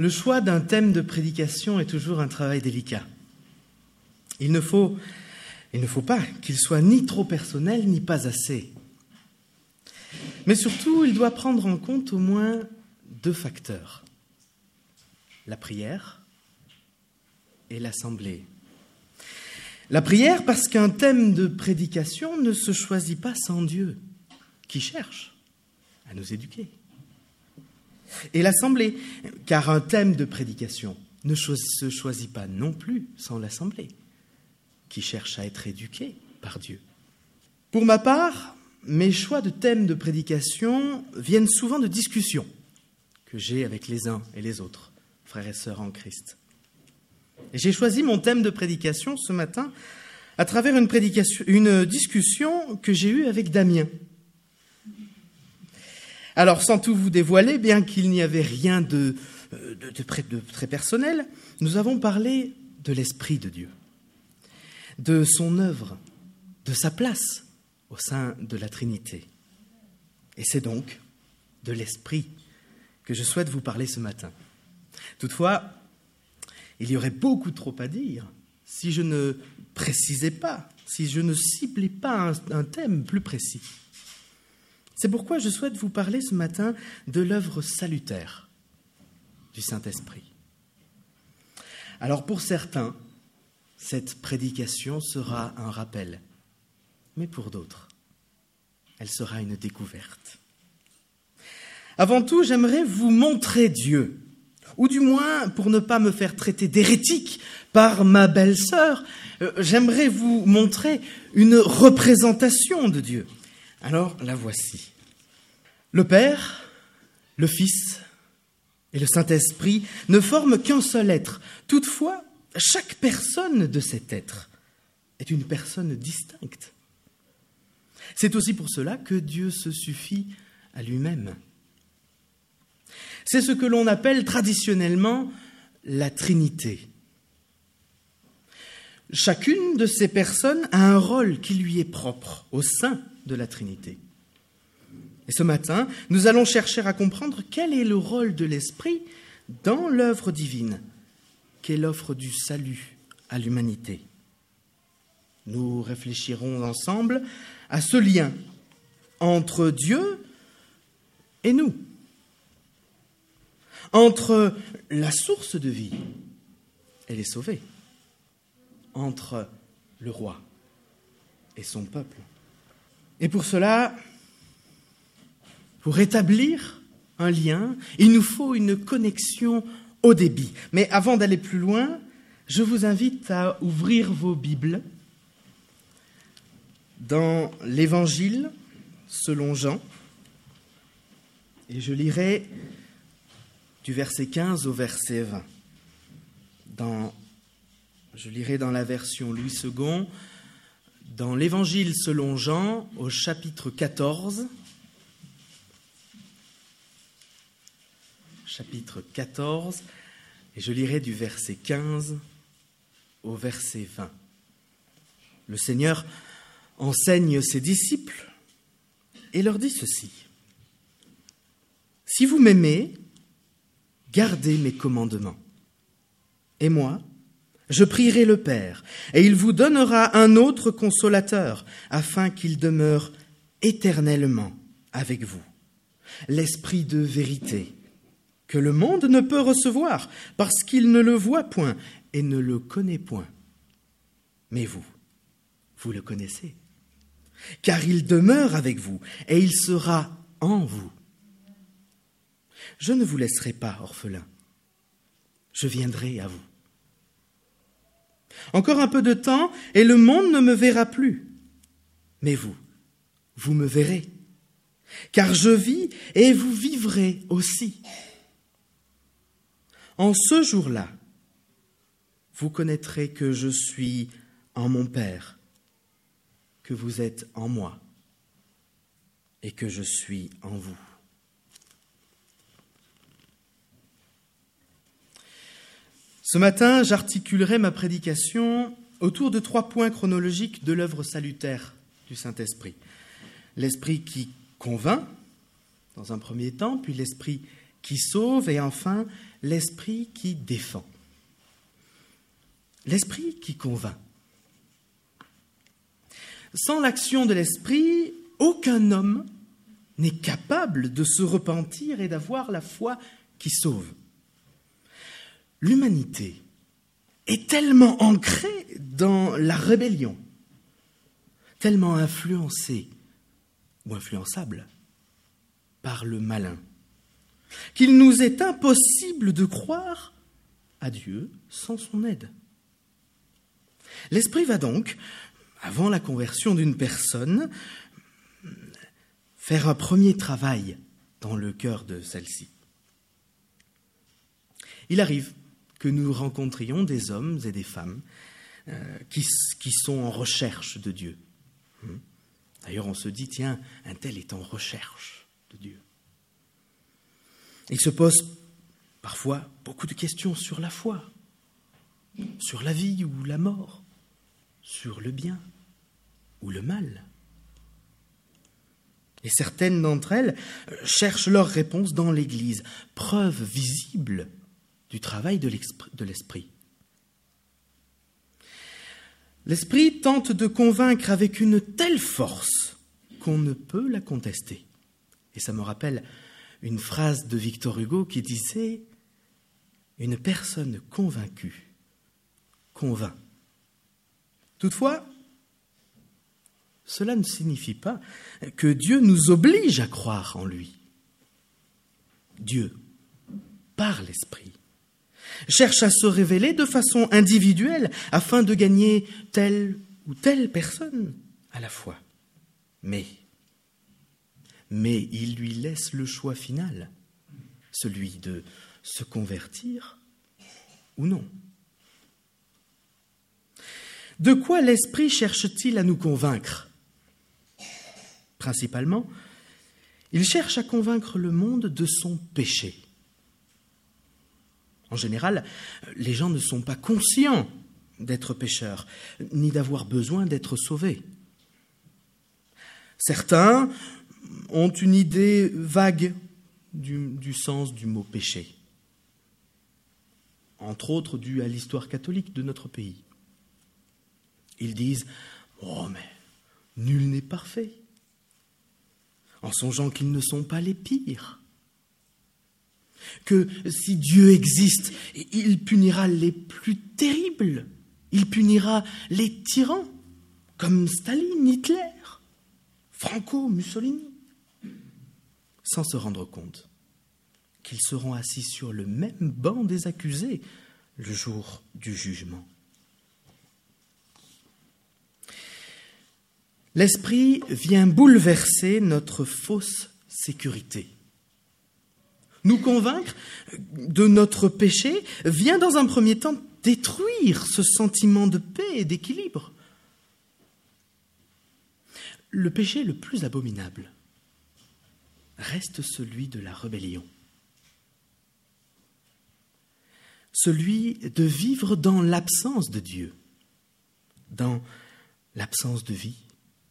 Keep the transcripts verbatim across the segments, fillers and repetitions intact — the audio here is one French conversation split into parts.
Le choix d'un thème de prédication est toujours un travail délicat. Il ne faut, il ne faut pas qu'il soit ni trop personnel, ni pas assez. Mais surtout, il doit prendre en compte au moins deux facteurs. La prière et l'assemblée. La prière parce qu'un thème de prédication ne se choisit pas sans Dieu, qui cherche à nous éduquer. Et l'assemblée, car un thème de prédication ne se choisit pas non plus sans l'assemblée, qui cherche à être éduquée par Dieu. Pour ma part, mes choix de thèmes de prédication viennent souvent de discussions que j'ai avec les uns et les autres, frères et sœurs en Christ. Et j'ai choisi mon thème de prédication ce matin à travers une, prédication, une discussion que j'ai eue avec Damien. Alors, sans tout vous dévoiler, bien qu'il n'y avait rien de, de, de, de très personnel, nous avons parlé de l'Esprit de Dieu, de son œuvre, de sa place au sein de la Trinité. Et c'est donc de l'Esprit que je souhaite vous parler ce matin. Toutefois, il y aurait beaucoup trop à dire si je ne précisais pas, si je ne ciblais pas un, un thème plus précis. C'est pourquoi je souhaite vous parler ce matin de l'œuvre salutaire du Saint-Esprit. Alors pour certains, cette prédication sera un rappel, mais pour d'autres, elle sera une découverte. Avant tout, j'aimerais vous montrer Dieu, ou du moins, pour ne pas me faire traiter d'hérétique par ma belle-sœur, euh, j'aimerais vous montrer une représentation de Dieu. Alors, la voici. Le Père, le Fils et le Saint-Esprit ne forment qu'un seul être. Toutefois, chaque personne de cet être est une personne distincte. C'est aussi pour cela que Dieu se suffit à lui-même. C'est ce que l'on appelle traditionnellement la Trinité. Chacune de ces personnes a un rôle qui lui est propre au sein de la Trinité. Et ce matin, nous allons chercher à comprendre quel est le rôle de l'Esprit dans l'œuvre divine, qu'est l'offre du salut à l'humanité. Nous réfléchirons ensemble à ce lien entre Dieu et nous, entre la source de vie et les sauvés, entre le roi et son peuple. Et pour cela, pour établir un lien, il nous faut une connexion au débit. Mais avant d'aller plus loin, je vous invite à ouvrir vos Bibles dans l'Évangile selon Jean, et je lirai du verset quinze au verset vingt. Dans, je lirai dans la version Louis second, dans l'Évangile selon Jean, au chapitre quatorze, chapitre quatorze, et je lirai du verset quinze au verset vingt. Le Seigneur enseigne ses disciples et leur dit ceci. « Si vous m'aimez, gardez mes commandements. Et moi, je prierai le Père, et il vous donnera un autre consolateur, afin qu'il demeure éternellement avec vous. L'Esprit de vérité, que le monde ne peut recevoir, parce qu'il ne le voit point et ne le connaît point. Mais vous, vous le connaissez, car il demeure avec vous, et il sera en vous. Je ne vous laisserai pas orphelins, je viendrai à vous. Encore un peu de temps, et le monde ne me verra plus. Mais vous, vous me verrez, car je vis et vous vivrez aussi. En ce jour-là, vous connaîtrez que je suis en mon Père, que vous êtes en moi et que je suis en vous. » Ce matin, j'articulerai ma prédication autour de trois points chronologiques de l'œuvre salutaire du Saint-Esprit. L'Esprit qui convainc, dans un premier temps, puis l'Esprit qui sauve et enfin l'esprit qui défend. L'esprit qui convainc. Sans l'action de l'esprit, aucun homme n'est capable de se repentir et d'avoir la foi qui sauve. L'humanité est tellement ancrée dans la rébellion, tellement influencée ou influençable par le malin, qu'il nous est impossible de croire à Dieu sans son aide. L'Esprit va donc, avant la conversion d'une personne, faire un premier travail dans le cœur de celle-ci. Il arrive que nous rencontrions des hommes et des femmes euh, qui, qui sont en recherche de Dieu. D'ailleurs, on se dit, tiens, un tel est en recherche de Dieu. Il se pose parfois beaucoup de questions sur la foi, sur la vie ou la mort, sur le bien ou le mal. Et certaines d'entre elles cherchent leur réponse dans l'Église, preuve visible du travail de l'Esprit. L'Esprit tente de convaincre avec une telle force qu'on ne peut la contester. Et ça me rappelle une phrase de Victor Hugo qui disait « Une personne convaincue convainc ». Toutefois, cela ne signifie pas que Dieu nous oblige à croire en lui. Dieu, par l'Esprit, cherche à se révéler de façon individuelle afin de gagner telle ou telle personne à la foi. Mais, mais il lui laisse le choix final, celui de se convertir ou non. De quoi l'Esprit cherche-t-il à nous convaincre ? Principalement, il cherche à convaincre le monde de son péché. En général, les gens ne sont pas conscients d'être pécheurs, ni d'avoir besoin d'être sauvés. Certains ont une idée vague du, du sens du mot péché, entre autres dû à l'histoire catholique de notre pays. Ils disent « Oh, mais nul n'est parfait », en songeant qu'ils ne sont pas les pires. Que si Dieu existe, il punira les plus terribles, il punira les tyrans, comme Staline, Hitler, Franco, Mussolini, sans se rendre compte qu'ils seront assis sur le même banc des accusés le jour du jugement. L'Esprit vient bouleverser notre fausse sécurité. Nous convaincre de notre péché vient dans un premier temps détruire ce sentiment de paix et d'équilibre. Le péché le plus abominable reste celui de la rébellion. Celui de vivre dans l'absence de Dieu, dans l'absence de vie.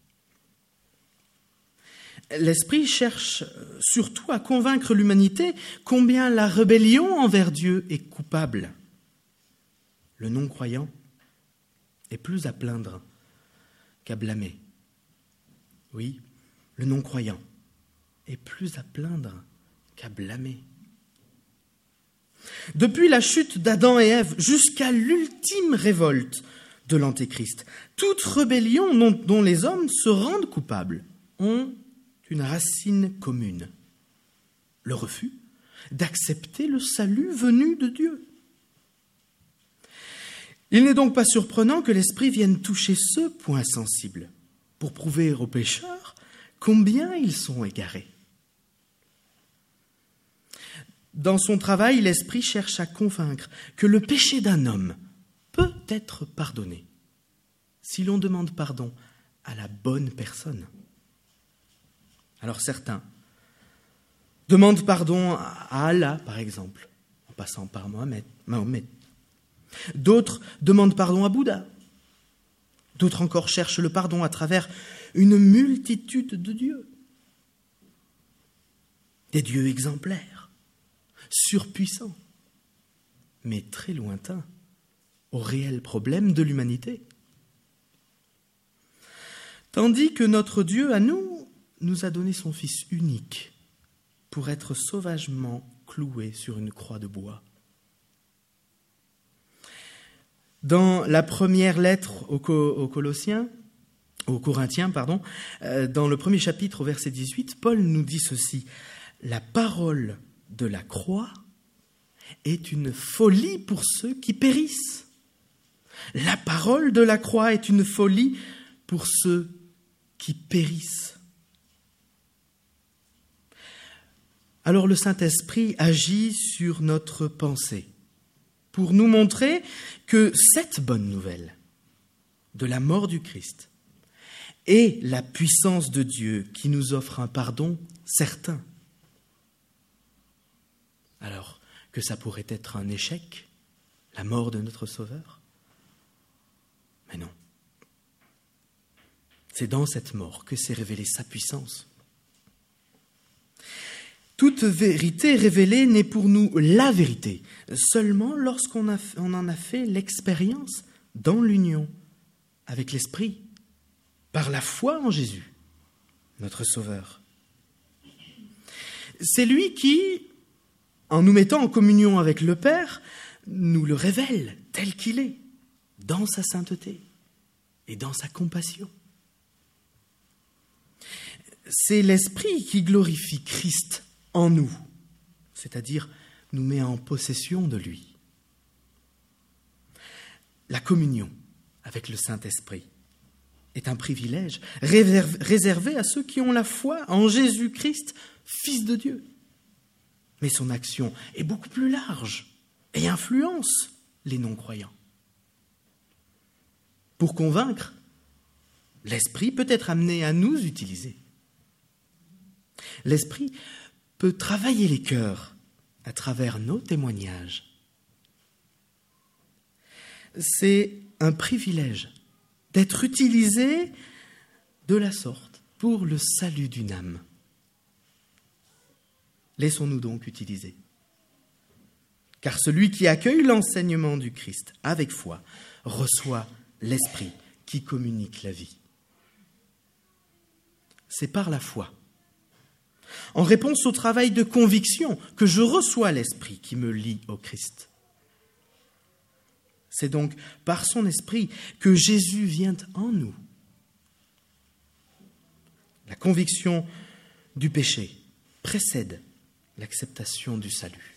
L'Esprit cherche surtout à convaincre l'humanité combien la rébellion envers Dieu est coupable. Le non-croyant est plus à plaindre qu'à blâmer. Oui, le non-croyant est plus à plaindre qu'à blâmer. Depuis la chute d'Adam et Ève jusqu'à l'ultime révolte de l'Antéchrist, toute rébellion dont les hommes se rendent coupables ont une racine commune, le refus d'accepter le salut venu de Dieu. Il n'est donc pas surprenant que l'Esprit vienne toucher ce point sensible pour prouver aux pécheurs combien ils sont égarés. Dans son travail, l'Esprit cherche à convaincre que le péché d'un homme peut être pardonné si l'on demande pardon à la bonne personne. Alors certains demandent pardon à Allah, par exemple, en passant par Mohamed. Mahomet. D'autres demandent pardon à Bouddha. D'autres encore cherchent le pardon à travers une multitude de dieux. Des dieux exemplaires, surpuissant, mais très lointain au réel problème de l'humanité. Tandis que notre Dieu, à nous, nous a donné son Fils unique pour être sauvagement cloué sur une croix de bois. Dans la première lettre aux, aux Colossiens, aux Corinthiens, pardon, euh, dans le premier chapitre au verset dix-huit, Paul nous dit ceci: « La parole de la croix est une folie pour ceux qui périssent. La parole de la croix est une folie pour ceux qui périssent. » Alors le Saint-Esprit agit sur notre pensée pour nous montrer que cette bonne nouvelle de la mort du Christ est la puissance de Dieu qui nous offre un pardon certain. Alors que ça pourrait être un échec, la mort de notre Sauveur? Mais non. C'est dans cette mort que s'est révélée sa puissance. Toute vérité révélée n'est pour nous la vérité, seulement lorsqu'on a, on en a fait l'expérience dans l'union avec l'Esprit, par la foi en Jésus, notre Sauveur. C'est lui qui, en nous mettant en communion avec le Père, nous le révèle tel qu'il est, dans sa sainteté et dans sa compassion. C'est l'Esprit qui glorifie Christ en nous, c'est-à-dire nous met en possession de lui. La communion avec le Saint-Esprit est un privilège réservé à ceux qui ont la foi en Jésus-Christ, Fils de Dieu. Mais son action est beaucoup plus large et influence les non-croyants. Pour convaincre, l'Esprit peut être amené à nous utiliser. L'Esprit peut travailler les cœurs à travers nos témoignages. C'est un privilège d'être utilisé de la sorte pour le salut d'une âme. Laissons-nous donc utiliser. Car celui qui accueille l'enseignement du Christ avec foi reçoit l'Esprit qui communique la vie. C'est par la foi, en réponse au travail de conviction, que je reçois l'Esprit qui me lie au Christ. C'est donc par son Esprit que Jésus vient en nous. La conviction du péché précède l'acceptation du salut.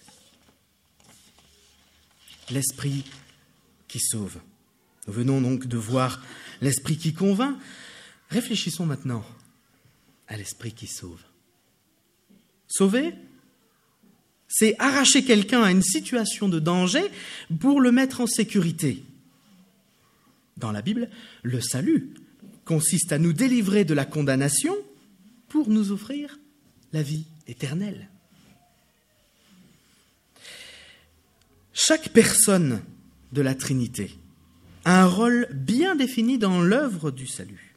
L'Esprit qui sauve. Nous venons donc de voir l'Esprit qui convainc. Réfléchissons maintenant à l'Esprit qui sauve. Sauver, c'est arracher quelqu'un à une situation de danger pour le mettre en sécurité. Dans la Bible, le salut consiste à nous délivrer de la condamnation pour nous offrir la vie éternelle. Chaque personne de la Trinité a un rôle bien défini dans l'œuvre du salut.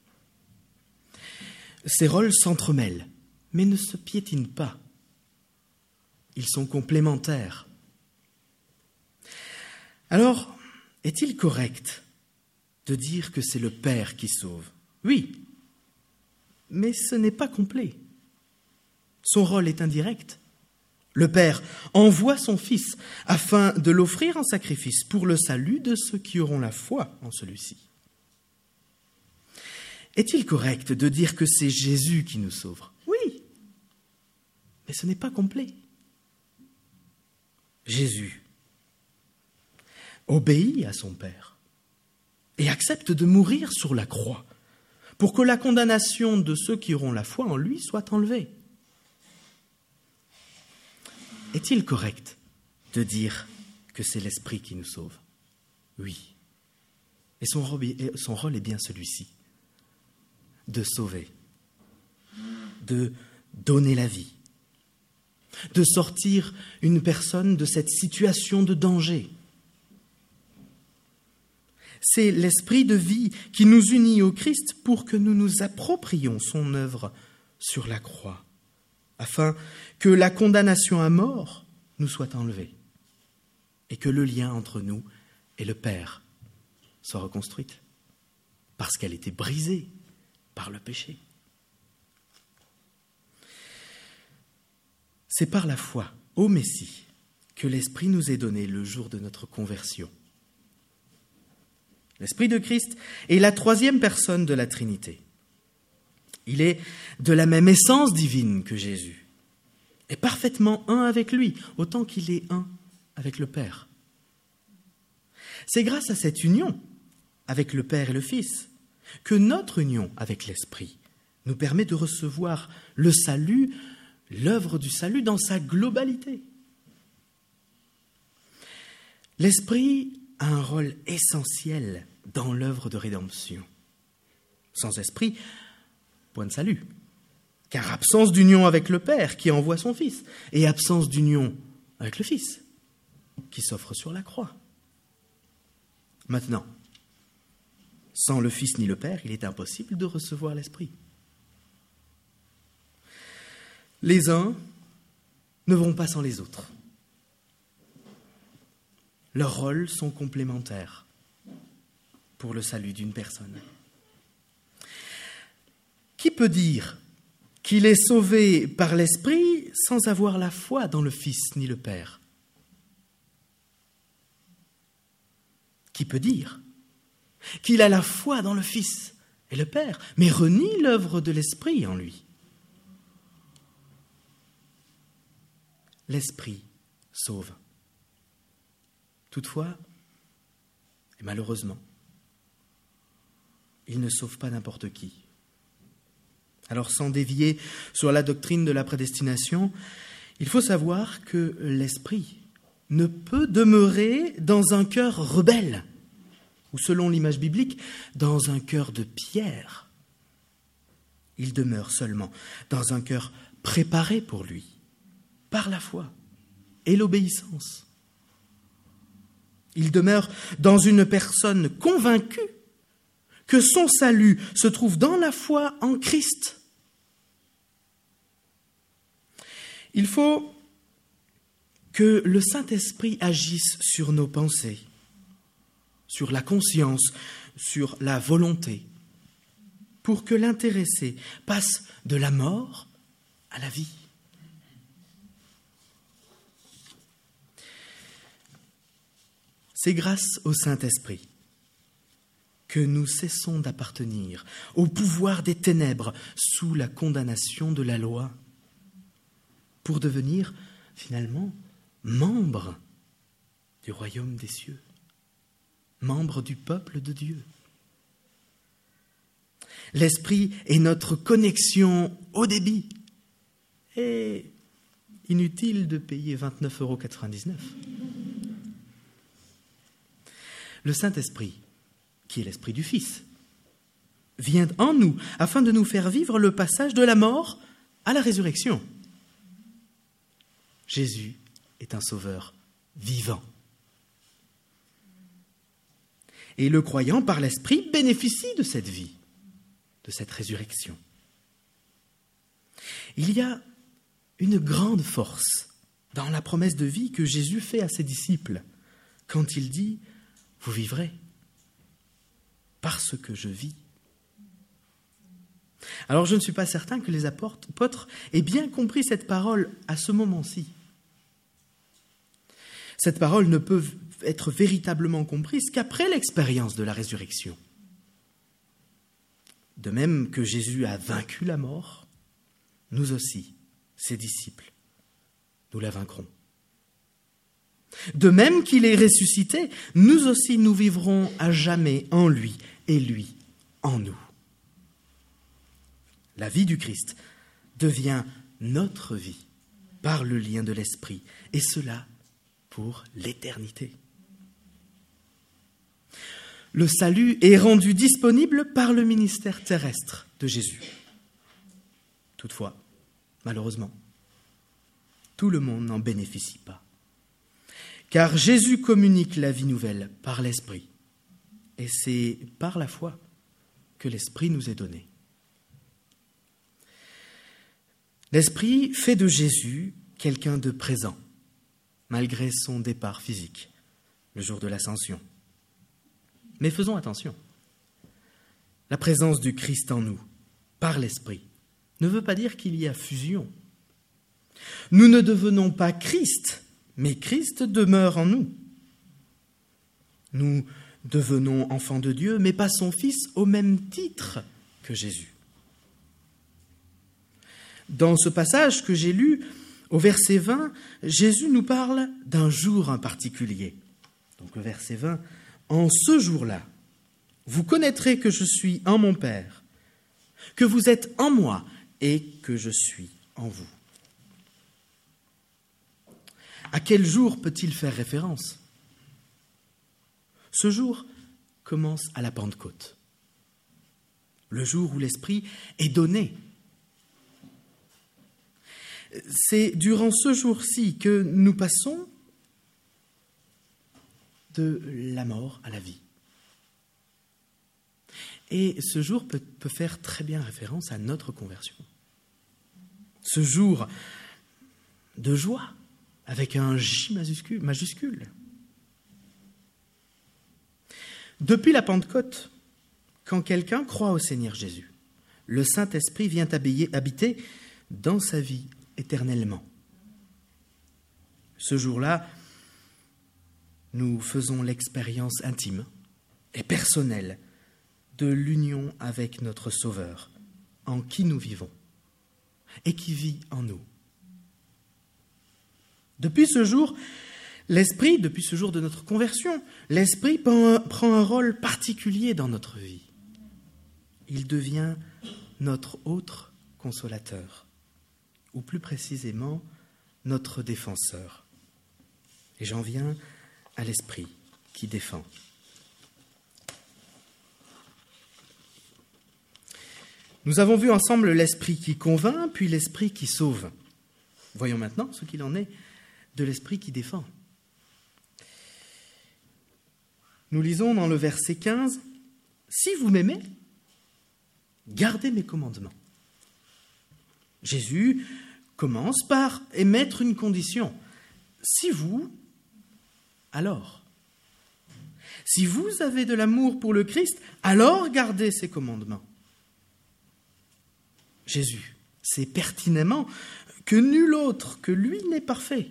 Ces rôles s'entremêlent, mais ne se piétinent pas. Ils sont complémentaires. Alors, est-il correct de dire que c'est le Père qui sauve? Oui, mais ce n'est pas complet. Son rôle est indirect. Le Père envoie son Fils afin de l'offrir en sacrifice pour le salut de ceux qui auront la foi en celui-ci. Est-il correct de dire que c'est Jésus qui nous sauve? Oui, mais ce n'est pas complet. Jésus obéit à son Père et accepte de mourir sur la croix pour que la condamnation de ceux qui auront la foi en lui soit enlevée. Est-il correct de dire que c'est l'Esprit qui nous sauve? Oui. Et son rôle est bien celui-ci, de sauver, de donner la vie, de sortir une personne de cette situation de danger. C'est l'Esprit de vie qui nous unit au Christ pour que nous nous approprions son œuvre sur la croix, afin que la condamnation à mort nous soit enlevé et que le lien entre nous et le Père soit reconstruit, parce qu'elle était brisée par le péché. C'est par la foi au Messie que l'Esprit nous est donné le jour de notre conversion. L'Esprit de Christ est la troisième personne de la Trinité. Il est de la même essence divine que Jésus, et parfaitement un avec lui, autant qu'il est un avec le Père. C'est grâce à cette union avec le Père et le Fils que notre union avec l'Esprit nous permet de recevoir le salut, l'œuvre du salut dans sa globalité. L'Esprit a un rôle essentiel dans l'œuvre de rédemption. Sans Esprit, point de salut. Car absence d'union avec le Père qui envoie son Fils, et absence d'union avec le Fils qui s'offre sur la croix. Maintenant, sans le Fils ni le Père, il est impossible de recevoir l'Esprit. Les uns ne vont pas sans les autres. Leurs rôles sont complémentaires pour le salut d'une personne. Qui peut dire qu'il est sauvé par l'Esprit sans avoir la foi dans le Fils ni le Père? Qui peut dire qu'il a la foi dans le Fils et le Père, mais renie l'œuvre de l'Esprit en lui? L'Esprit sauve. Toutefois, et malheureusement, il ne sauve pas n'importe qui. Alors, sans dévier sur la doctrine de la prédestination, il faut savoir que l'Esprit ne peut demeurer dans un cœur rebelle, ou selon l'image biblique, dans un cœur de pierre. Il demeure seulement dans un cœur préparé pour lui, par la foi et l'obéissance. Il demeure dans une personne convaincue que son salut se trouve dans la foi en Christ. Il faut que le Saint-Esprit agisse sur nos pensées, sur la conscience, sur la volonté, pour que l'intéressé passe de la mort à la vie. C'est grâce au Saint-Esprit que nous cessons d'appartenir au pouvoir des ténèbres sous la condamnation de la loi, pour devenir finalement membres du royaume des cieux, membres du peuple de Dieu. L'Esprit est notre connexion au débit. Et inutile de payer vingt-neuf euros quatre-vingt-dix-neuf. Le Saint-Esprit, qui est l'Esprit du Fils, vient en nous afin de nous faire vivre le passage de la mort à la résurrection. Jésus est un sauveur vivant. Et le croyant, par l'Esprit, bénéficie de cette vie, de cette résurrection. Il y a une grande force dans la promesse de vie que Jésus fait à ses disciples quand il dit « Vous vivrez parce que je vis ». Alors je ne suis pas certain que les apôtres aient bien compris cette parole à ce moment-ci. Cette parole ne peut être véritablement comprise qu'après l'expérience de la résurrection. De même que Jésus a vaincu la mort, nous aussi, ses disciples, nous la vaincrons. De même qu'il est ressuscité, nous aussi nous vivrons à jamais en lui et lui en nous. La vie du Christ devient notre vie par le lien de l'Esprit, et cela pour l'éternité. Le salut est rendu disponible par le ministère terrestre de Jésus. Toutefois, malheureusement, tout le monde n'en bénéficie pas. Car Jésus communique la vie nouvelle par l'Esprit. Et c'est par la foi que l'Esprit nous est donné. L'Esprit fait de Jésus quelqu'un de présent malgré son départ physique, le jour de l'Ascension. Mais faisons attention. La présence du Christ en nous, par l'Esprit, ne veut pas dire qu'il y a fusion. Nous ne devenons pas Christ, mais Christ demeure en nous. Nous devenons enfants de Dieu, mais pas son Fils au même titre que Jésus. Dans ce passage que j'ai lu, au verset vingt, Jésus nous parle d'un jour en particulier. Donc au verset vingt, « En ce jour-là, vous connaîtrez que je suis en mon Père, que vous êtes en moi et que je suis en vous. » À quel jour peut-il faire référence ? Ce jour commence à la Pentecôte, le jour où l'Esprit est donné. C'est durant ce jour-ci que nous passons de la mort à la vie. Et ce jour peut, peut faire très bien référence à notre conversion. Ce jour de joie, avec un J majuscule. majuscule. Depuis la Pentecôte, quand quelqu'un croit au Seigneur Jésus, le Saint-Esprit vient habiter dans sa vie éternellement. Ce jour-là, nous faisons l'expérience intime et personnelle de l'union avec notre Sauveur, en qui nous vivons et qui vit en nous. Depuis ce jour, l'Esprit, depuis ce jour de notre conversion, l'Esprit prend un rôle particulier dans notre vie. Il devient notre autre consolateur, ou plus précisément, notre défenseur. Et j'en viens à l'Esprit qui défend. Nous avons vu ensemble l'Esprit qui convainc, puis l'Esprit qui sauve. Voyons maintenant ce qu'il en est de l'Esprit qui défend. Nous lisons dans le verset quinze, « Si vous m'aimez, gardez mes commandements. » Jésus commence par émettre une condition. « Si vous, alors. Si vous avez de l'amour pour le Christ, alors gardez ses commandements. » Jésus sait pertinemment que nul autre que lui n'est parfait.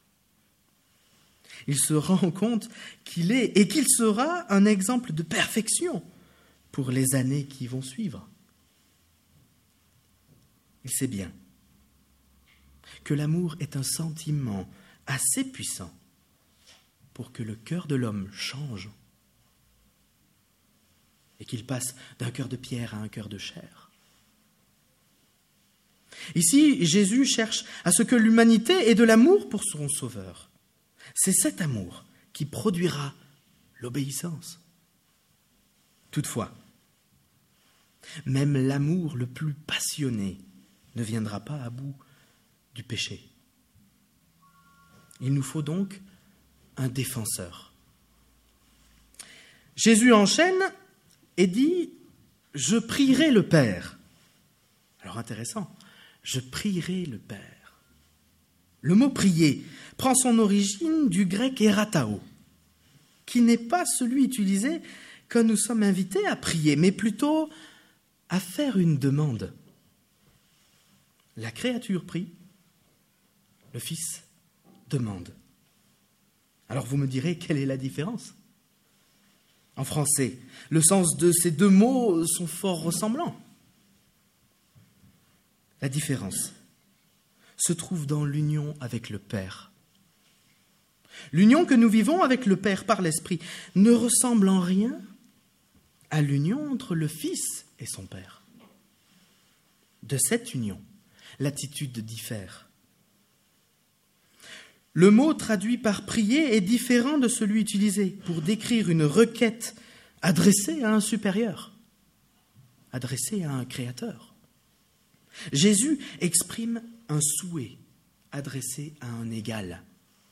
Il se rend compte qu'il est et qu'il sera un exemple de perfection pour les années qui vont suivre. Il sait bien que l'amour est un sentiment assez puissant pour que le cœur de l'homme change et qu'il passe d'un cœur de pierre à un cœur de chair. Ici, Jésus cherche à ce que l'humanité ait de l'amour pour son Sauveur. C'est cet amour qui produira l'obéissance. Toutefois, même l'amour le plus passionné ne viendra pas à bout du péché. Il nous faut donc un défenseur. Jésus enchaîne et dit « Je prierai le Père ». Alors intéressant, « Je prierai le Père ». Le mot « prier » prend son origine du grec « eratao », qui n'est pas celui utilisé quand nous sommes invités à prier, mais plutôt à faire une demande. La créature prie, le Fils demande. Alors vous me direz, quelle est la différence ? En français, le sens de ces deux mots sont fort ressemblants. La différence se trouve dans l'union avec le Père. L'union que nous vivons avec le Père par l'Esprit ne ressemble en rien à l'union entre le Fils et son Père. De cette union, l'attitude diffère. Le mot traduit par prier est différent de celui utilisé pour décrire une requête adressée à un supérieur, adressée à un créateur. Jésus exprime un souhait adressé à un égal.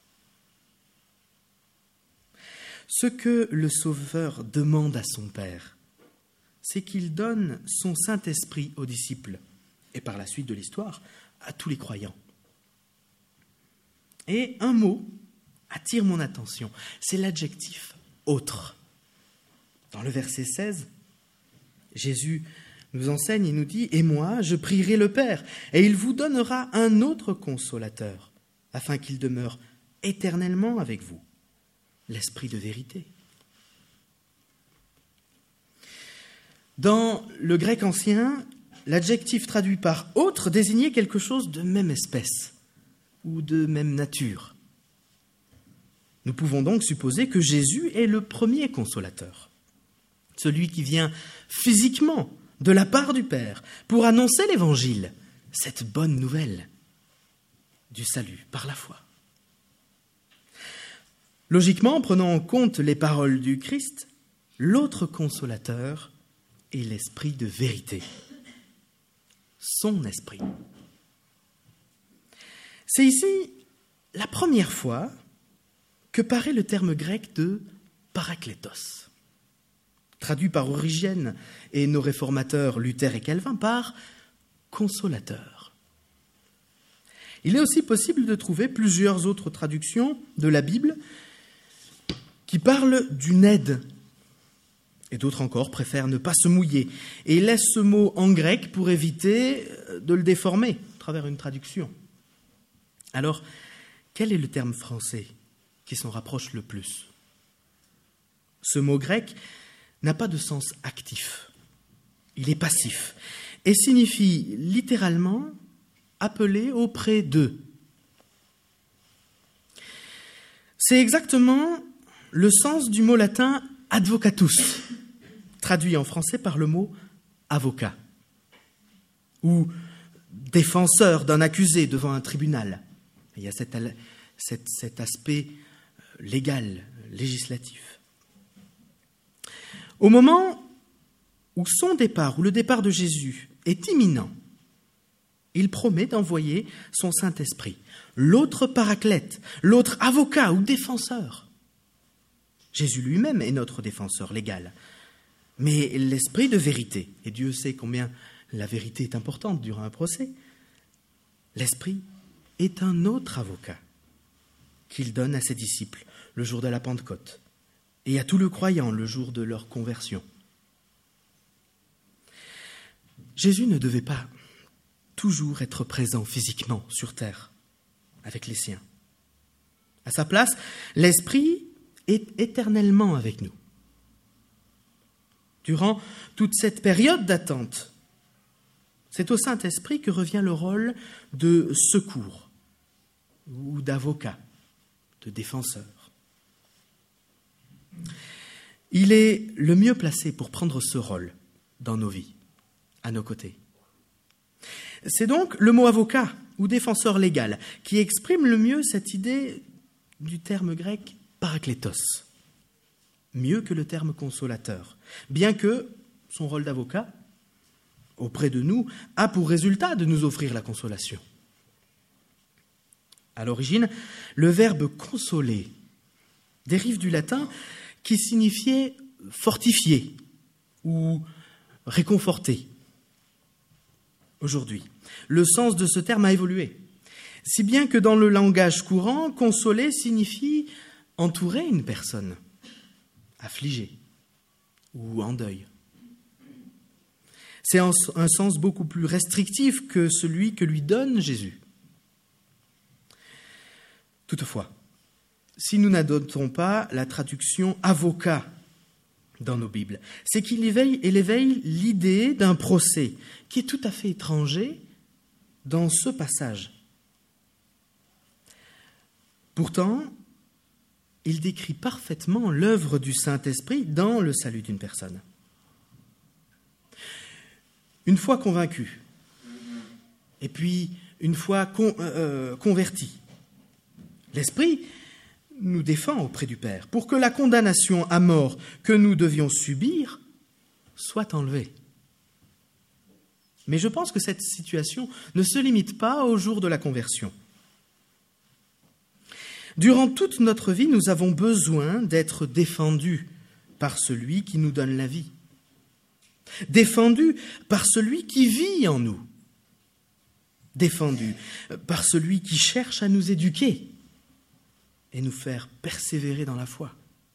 Ce que le Sauveur demande à son Père, c'est qu'il donne son Saint-Esprit aux disciples et par la suite de l'histoire à tous les croyants. Et un mot attire mon attention, c'est l'adjectif « autre ». Dans le verset seize, Jésus nous enseigne et nous dit « Et moi, je prierai le Père, et il vous donnera un autre consolateur, afin qu'il demeure éternellement avec vous, l'Esprit de vérité. » Dans le grec ancien, l'adjectif traduit par « autre » désignait quelque chose de même espèce ou de même nature. Nous pouvons donc supposer que Jésus est le premier consolateur, celui qui vient physiquement de la part du Père pour annoncer l'Évangile, cette bonne nouvelle du salut par la foi. Logiquement, en prenant en compte les paroles du Christ, l'autre consolateur est l'Esprit de vérité, son esprit. C'est ici la première fois que paraît le terme grec de paraklétos, traduit par Origène et nos réformateurs Luther et Calvin par consolateur. Il est aussi possible de trouver plusieurs autres traductions de la Bible qui parlent d'une aide, et d'autres encore préfèrent ne pas se mouiller et laissent ce mot en grec pour éviter de le déformer à travers une traduction. Alors, quel est le terme français qui s'en rapproche le plus? Ce mot grec n'a pas de sens actif, il est passif et signifie littéralement « appeler auprès d'eux ». C'est exactement le sens du mot latin « advocatus », traduit en français par le mot « avocat » ou « défenseur d'un accusé devant un tribunal ». Il y a cet, cet, cet aspect légal, législatif. Au moment où son départ, où le départ de Jésus est imminent, il promet d'envoyer son Saint-Esprit, l'autre paraclète, l'autre avocat ou défenseur. Jésus lui-même est notre défenseur légal, mais l'Esprit de vérité, et Dieu sait combien la vérité est importante durant un procès, l'Esprit est un autre avocat qu'il donne à ses disciples le jour de la Pentecôte et à tous les croyants le jour de leur conversion. Jésus ne devait pas toujours être présent physiquement sur terre avec les siens. À sa place, l'Esprit est éternellement avec nous. Durant toute cette période d'attente, c'est au Saint-Esprit que revient le rôle de secours ou d'avocat, de défenseur. Il est le mieux placé pour prendre ce rôle dans nos vies, à nos côtés. C'est donc le mot avocat ou défenseur légal qui exprime le mieux cette idée du terme grec paraklétos, mieux que le terme consolateur, bien que son rôle d'avocat auprès de nous a pour résultat de nous offrir la consolation. À l'origine, le verbe consoler dérive du latin qui signifiait fortifier ou réconforter. Aujourd'hui, le sens de ce terme a évolué, si bien que dans le langage courant, consoler signifie entourer une personne, affligée ou en deuil. C'est un sens beaucoup plus restrictif que celui que lui donne Jésus. Toutefois, si nous n'adoptons pas la traduction « avocat » dans nos Bibles, c'est qu'il éveille, il éveille l'idée d'un procès qui est tout à fait étranger dans ce passage. Pourtant, il décrit parfaitement l'œuvre du Saint-Esprit dans le salut d'une personne. Une fois convaincu, et puis une fois con, euh, converti, l'Esprit nous défend auprès du Père pour que la condamnation à mort que nous devions subir soit enlevée. Mais je pense que cette situation ne se limite pas au jour de la conversion. Durant toute notre vie, nous avons besoin d'être défendus par celui qui nous donne la vie, défendus par celui qui vit en nous, défendus par celui qui cherche à nous éduquer, et nous faire persévérer dans la foi.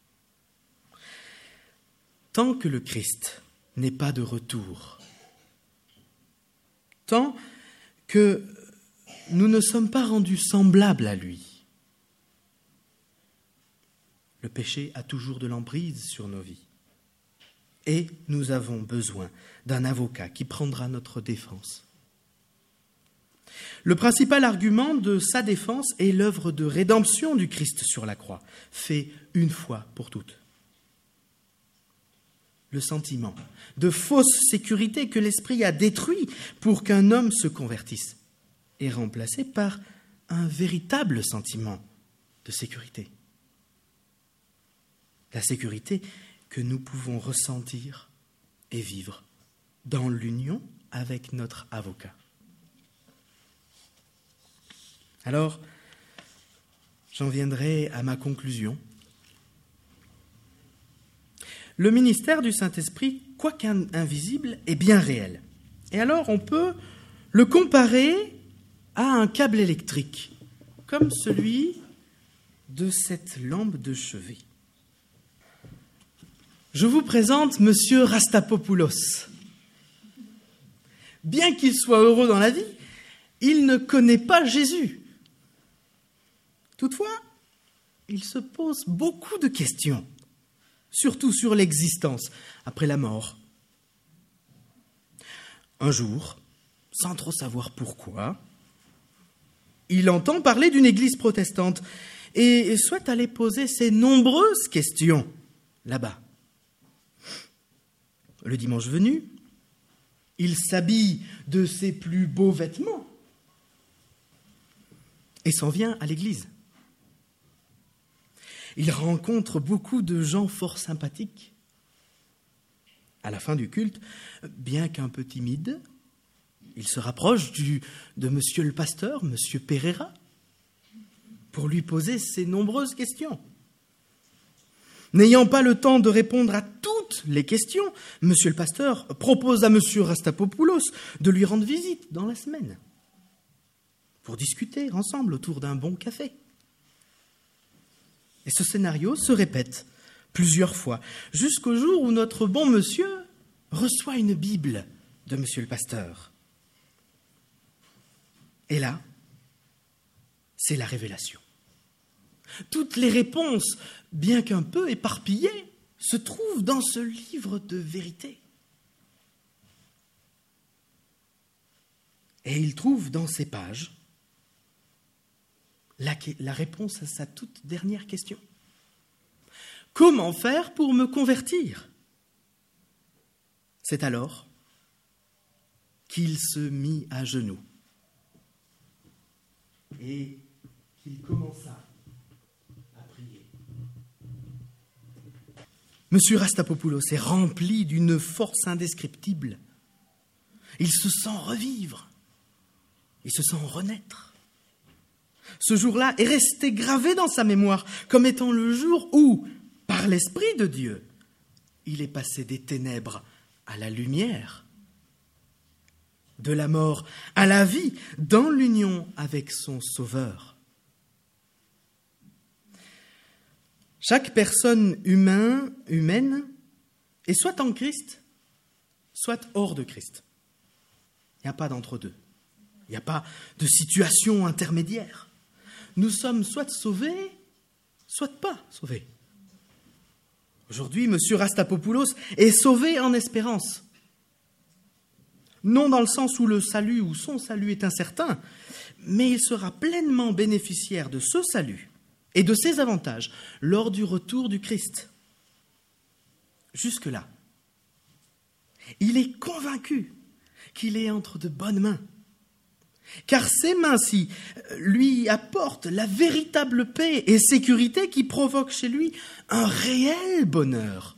Tant que le Christ n'est pas de retour, tant que nous ne sommes pas rendus semblables à lui, le péché a toujours de l'emprise sur nos vies. Et nous avons besoin d'un avocat qui prendra notre défense. Le principal argument de sa défense est l'œuvre de rédemption du Christ sur la croix, fait une fois pour toutes. Le sentiment de fausse sécurité que l'Esprit a détruit pour qu'un homme se convertisse est remplacé par un véritable sentiment de sécurité. La sécurité que nous pouvons ressentir et vivre dans l'union avec notre avocat. Alors, j'en viendrai à ma conclusion. Le ministère du Saint-Esprit, quoiqu'un invisible, est bien réel. Et alors, on peut le comparer à un câble électrique, comme celui de cette lampe de chevet. Je vous présente Monsieur Rastapopoulos. Bien qu'il soit heureux dans la vie, il ne connaît pas Jésus. Toutefois, il se pose beaucoup de questions, surtout sur l'existence après la mort. Un jour, sans trop savoir pourquoi, il entend parler d'une église protestante et souhaite aller poser ses nombreuses questions là-bas. Le dimanche venu, il s'habille de ses plus beaux vêtements et s'en vient à l'église. Il rencontre beaucoup de gens fort sympathiques. À la fin du culte, bien qu'un peu timide, il se rapproche du, de monsieur le pasteur, monsieur Pereira, pour lui poser ses nombreuses questions. N'ayant pas le temps de répondre à toutes les questions, monsieur le pasteur propose à monsieur Rastapopoulos de lui rendre visite dans la semaine pour discuter ensemble autour d'un bon café. Et ce scénario se répète plusieurs fois, jusqu'au jour où notre bon monsieur reçoit une Bible de monsieur le pasteur. Et là, c'est la révélation. Toutes les réponses, bien qu'un peu éparpillées, se trouvent dans ce livre de vérité. Et il trouve dans ces pages la, la réponse à sa toute dernière question. Comment faire pour me convertir ? C'est alors qu'il se mit à genoux et qu'il commença à prier. Monsieur Rastapopoulos est rempli d'une force indescriptible. Il se sent revivre, il se sent renaître. Ce jour-là est resté gravé dans sa mémoire comme étant le jour où, par l'Esprit de Dieu, il est passé des ténèbres à la lumière, de la mort à la vie, dans l'union avec son Sauveur. Chaque personne humain, humaine est soit en Christ, soit hors de Christ. Il n'y a pas d'entre-deux. Il n'y a pas de situation intermédiaire. Nous sommes soit sauvés, soit pas sauvés. Aujourd'hui, M. Rastapopoulos est sauvé en espérance. Non dans le sens où le salut ou son salut est incertain, mais il sera pleinement bénéficiaire de ce salut et de ses avantages lors du retour du Christ. Jusque-là, il est convaincu qu'il est entre de bonnes mains, car ces mains-ci lui apportent la véritable paix et sécurité qui provoque chez lui un réel bonheur.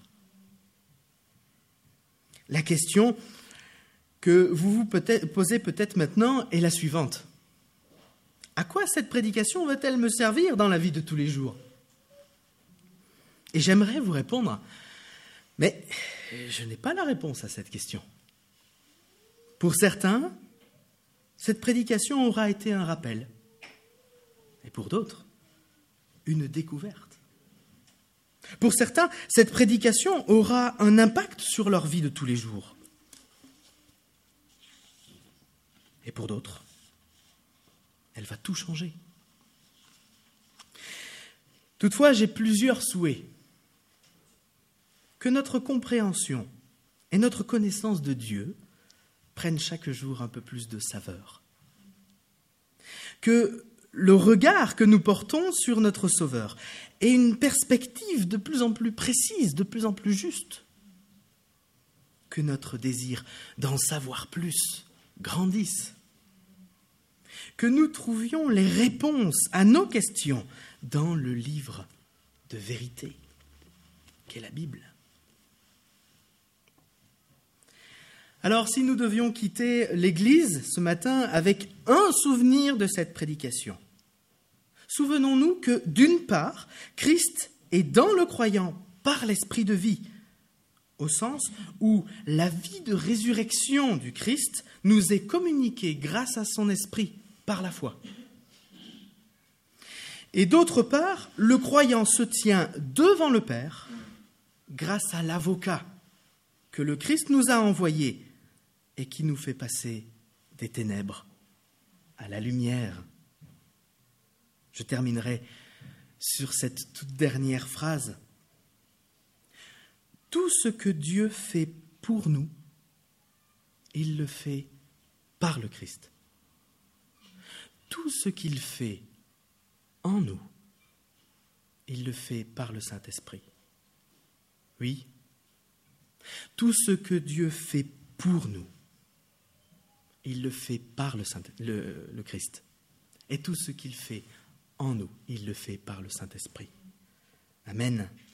La question que vous vous peut-être, posez peut-être maintenant est la suivante. À quoi cette prédication va-t-elle me servir dans la vie de tous les jours ? Et j'aimerais vous répondre, mais je n'ai pas la réponse à cette question. Pour certains, cette prédication aura été un rappel. Et pour d'autres, une découverte. Pour certains, cette prédication aura un impact sur leur vie de tous les jours. Et pour d'autres, elle va tout changer. Toutefois, j'ai plusieurs souhaits. Que notre compréhension et notre connaissance de Dieu prennent chaque jour un peu plus de saveur. Que le regard que nous portons sur notre Sauveur ait une perspective de plus en plus précise, de plus en plus juste. Que notre désir d'en savoir plus grandisse. Que nous trouvions les réponses à nos questions dans le livre de vérité qu'est la Bible. Alors, si nous devions quitter l'Église ce matin avec un souvenir de cette prédication, souvenons-nous que, d'une part, Christ est dans le croyant par l'esprit de vie, au sens où la vie de résurrection du Christ nous est communiquée grâce à son esprit par la foi. Et d'autre part, le croyant se tient devant le Père grâce à l'avocat que le Christ nous a envoyé et qui nous fait passer des ténèbres à la lumière. Je terminerai sur cette toute dernière phrase. Tout ce que Dieu fait pour nous, il le fait par le Christ. Tout ce qu'il fait en nous, il le fait par le Saint-Esprit. Oui, tout ce que Dieu fait pour nous, il le fait par le, Saint, le, le Christ. Et tout ce qu'il fait en nous, il le fait par le Saint-Esprit. Amen.